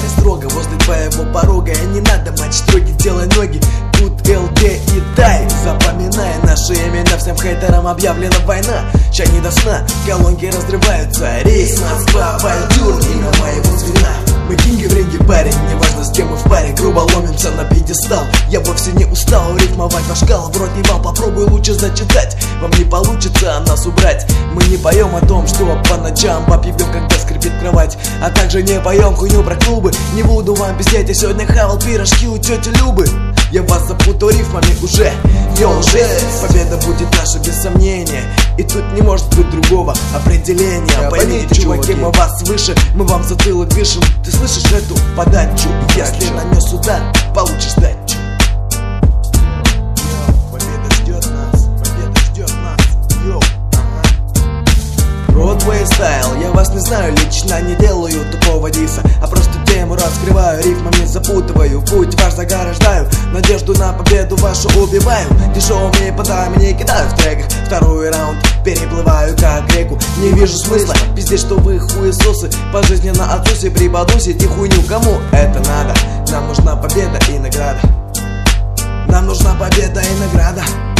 паре строго возле твоего порога. И не надо, мать, строгий, делай ноги. Тут ЛД и Тай, запоминай наши имена. Всем хейтерам объявлена война. Чай не до сна, колонки разрываются. Рейс Москва, Вальдюр, имя моего звена. Мы кинги в ринге, парень, неважно с кем мы в паре. Грубо ломимся на пьедестал. Я вовсе не устал рифмовать ваш кал. В рот не вал, попробуй лучше зачитать. Вам не получится нас убрать. Мы не поем о том, что по ночам попьем, когда скрипит кровать. А также не поем хуйню про клубы. Не буду вам пиздеть, я сегодня хавал пирожки у тети Любы. Я вас запутал рифмами уже. Йоу, жесть, победа будет наша без сомнения. И тут не может быть другого определения. Поймите, чуваки, мы вас выше, мы вам затылок дышим. Ты слышишь эту подачу? Если нанес удар, получишь дачу. Победа ждет нас, победа ждет нас. Йоу, Бродвей стайл, я вас не знаю, лично не делаю тупого диса, а просто тему раскрываю, рифмами запутываю, путь ваш заграждаю, надежду на победу вашу убиваю, дешевыми подами не кидаю в треках, второй раунд переплываю как реку, не вижу смысла, пиздец, что вы хуесосы, пожизненно отсусе преподносите хуйню, кому это надо, нам нужна победа и награда, нам нужна победа и награда.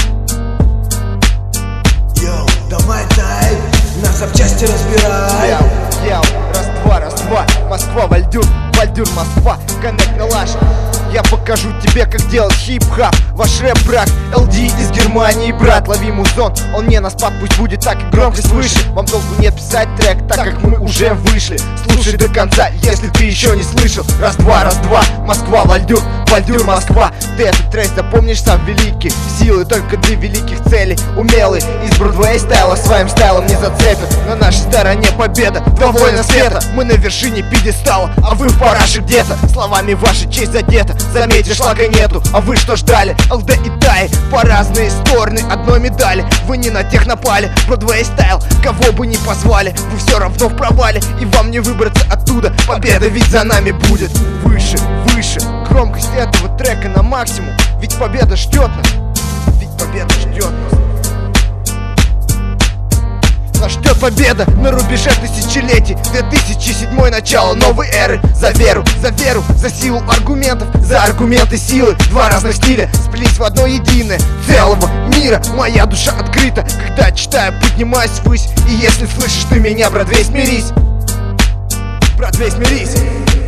Йоу, давай, тай, на запчасти разбирай. Раз, два, Москва, Вальдюр, Вальдюр, Москва, коннект на лаш. Я покажу тебе, как делать хип-хап. Ваш рэп брак, ЛД из Германии, брат. Лови музон, он не на спад, пусть будет так и громкость выше. Вам толку нет писать трек, так как мы уже вышли. Слушай до конца, если ты еще не слышал. Раз, два, Москва, Вальдюр, Вальдюр, Москва. Ты этот трек запомнишь сам великий. Силы только для великих целей. Умелый из Бродвей стайла, своим стайлом не зацепят. На нашей стороне победа, два воина света. Мы на вершине пьедестала, а вы в параше где-то. Словами ваша честь задета, заметишь, шлага нету. А вы что ждали? ЛД и Тай по разные стороны одной медали. Вы не на тех напали, Бродвей стайл, кого бы ни позвали, вы все равно в провале, и вам не выбраться оттуда. Победа ведь за нами будет. Выше, выше, громкость этого трека на максимум. Ведь победа ждет нас, ведь победа ждет нас. Нас ждет победа на рубеже тысячелетий. 2007 начало новой эры. За веру, за силу аргументов, за аргументы силы. Два разных стиля сплелись в одно единое целого мира. Моя душа открыта, когда читаю, поднимаюсь ввысь. И если слышишь ты меня, Бродвей, смирись. Бродвей, смирись.